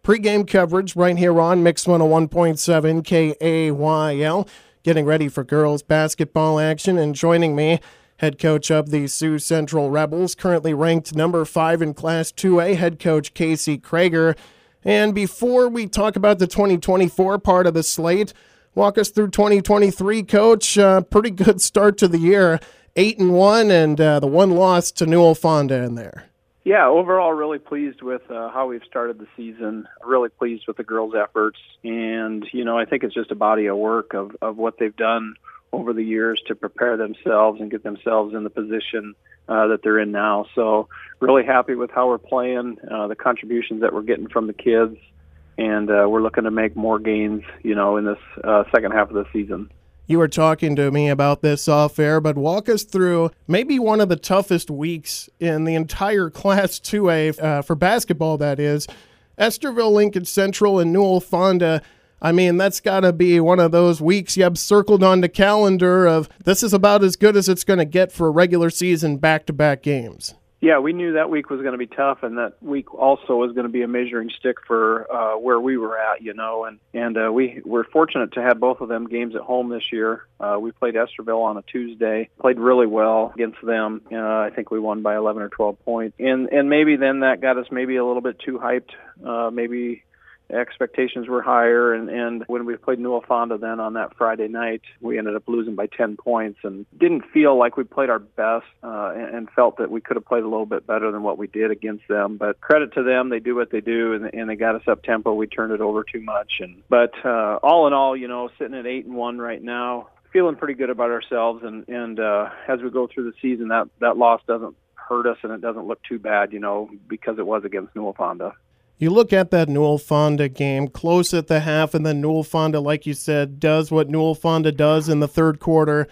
Pre-game coverage right here on Mix 101.7 KAYL. Getting ready for girls basketball action, and joining me, head coach of the Sioux Central Rebels, currently ranked number 5 in Class 2A, head coach Casey Krager. And before we talk about the 2024 part of the slate, walk us through 2023, Coach. Pretty good start to the year, 8-1, and the one loss to Newell Fonda in there. Yeah, overall really pleased with how we've started the season, really pleased with the girls' efforts, and, I think it's just a body of work of what they've done over the years to prepare themselves and get themselves in the position that they're in now. So really happy with how we're playing, the contributions that we're getting from the kids, and we're looking to make more gains, in this second half of the season. You were talking to me about this off air, but walk us through maybe one of the toughest weeks in the entire Class 2A for basketball, that is. Estherville, Lincoln Central, and Newell Fonda. I mean, that's got to be one of those weeks you have circled on the calendar of this is about as good as it's going to get for a regular season back-to-back games. Yeah, we knew that week was going to be tough, and that week also was going to be a measuring stick for where we were at, and we were fortunate to have both of them games at home this year. We played Estherville on a Tuesday, played really well against them. I think we won by 11 or 12 points, and maybe then that got us maybe a little bit too hyped, maybe expectations were higher, and when we played Newell Fonda then on that Friday night, we ended up losing by 10 points and didn't feel like we played our best and felt that we could have played a little bit better than what we did against them. But credit to them, they do what they do, and they got us up tempo. We turned it over too much. But all in all, sitting at 8-1 right now, feeling pretty good about ourselves, and as we go through the season, that loss doesn't hurt us and it doesn't look too bad, because it was against Newell Fonda. You look at that Newell Fonda game, close at the half, and then Newell Fonda, like you said, does what Newell Fonda does in the third quarter,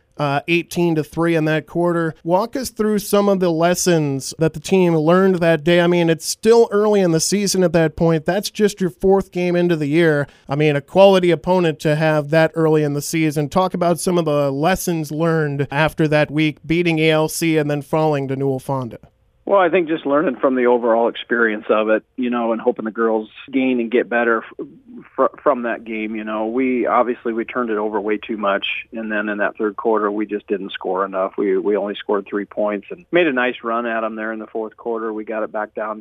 18-3 in that quarter. Walk us through some of the lessons that the team learned that day. I mean, it's still early in the season at that point. That's just your fourth game into the year. I mean, a quality opponent to have that early in the season. Talk about some of the lessons learned after that week, beating ALC and then falling to Newell Fonda. Well, I think just learning from the overall experience of it, and hoping the girls gain and get better from that game. We turned it over way too much, and then in that third quarter, we just didn't score enough. We only scored 3 points and made a nice run at them there in the fourth quarter. We got it back down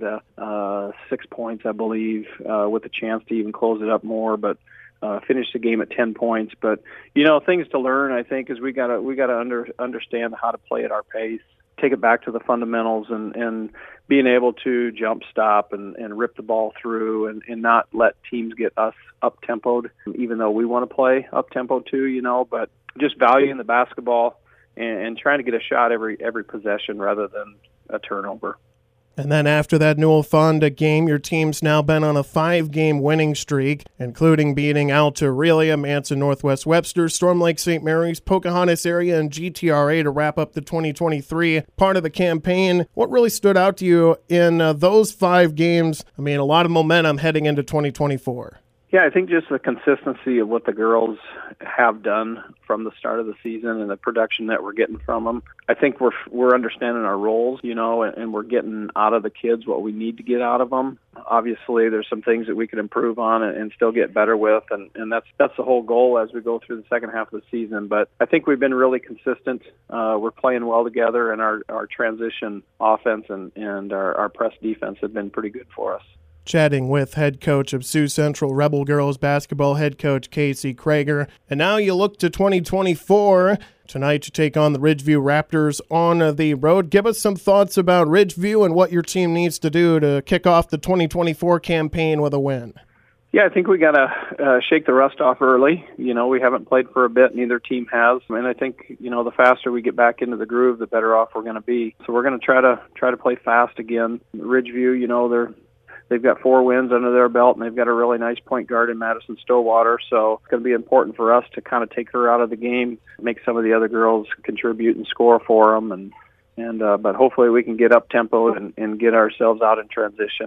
to 6 points, I believe, with a chance to even close it up more, but finished the game at 10 points. But, things to learn, I think, is we got to understand how to play at our pace, take it back to the fundamentals, and being able to jump stop and rip the ball through and not let teams get us up-tempoed, even though we want to play up-tempo too, but just valuing the basketball and trying to get a shot every possession rather than a turnover. And then after that Newell Fonda game, your team's now been on a 5-game winning streak, including beating Alta Aurelia, Manson Northwest Webster, Storm Lake St. Mary's, Pocahontas area, and GTRA to wrap up the 2023 part of the campaign. What really stood out to you in those 5 games? I mean, a lot of momentum heading into 2024. Yeah, I think just the consistency of what the girls have done from the start of the season and the production that we're getting from them. I think we're understanding our roles, and we're getting out of the kids what we need to get out of them. Obviously, there's some things that we could improve on and still get better with, and that's the whole goal as we go through the second half of the season. But I think we've been really consistent. We're playing well together, and our transition offense and our press defense have been pretty good for us. Chatting with head coach of Sioux Central Rebel Girls basketball, head coach Casey Krager. And now you look to 2024. Tonight you take on the Ridgeview Raptors on the road. Give us some thoughts about Ridgeview and what your team needs to do to kick off the 2024 campaign with a win. Yeah, I think we got to shake the rust off early. We haven't played for a bit. Neither team has. And I think, the faster we get back into the groove, the better off we're going to be. So we're going to try to play fast again. Ridgeview, they've got 4 wins under their belt, and they've got a really nice point guard in Madison Stillwater. So it's going to be important for us to kind of take her out of the game, make some of the other girls contribute and score for them. But hopefully we can get up tempo and get ourselves out in transition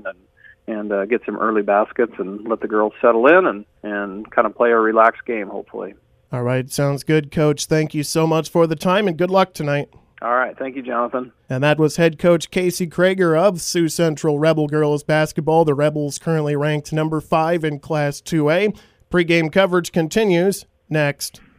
and get some early baskets and let the girls settle in and kind of play a relaxed game, hopefully. All right, sounds good, Coach. Thank you so much for the time, and good luck tonight. All right. Thank you, Jonathan. And that was head coach Casey Krager of Sioux Central Rebel Girls Basketball. The Rebels currently ranked number 5 in Class 2A. Pre-game coverage continues next.